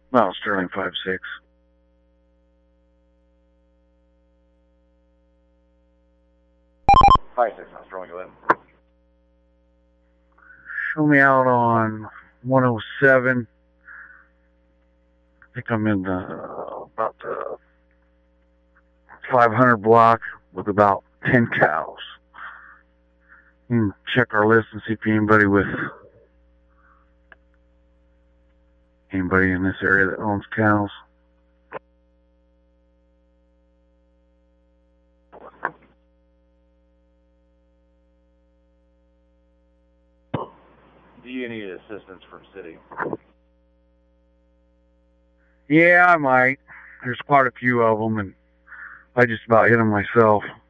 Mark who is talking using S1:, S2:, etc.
S1: No, Sterling 5-6.
S2: Sterling, go ahead.
S1: Show me out on 107. I think I'm in about the 500 block with about 10 cows. You can check our list and see if anybody in this area that owns cows.
S2: Do you need assistance from city?
S1: Yeah, I might. There's quite a few of them, and I just about hit them myself.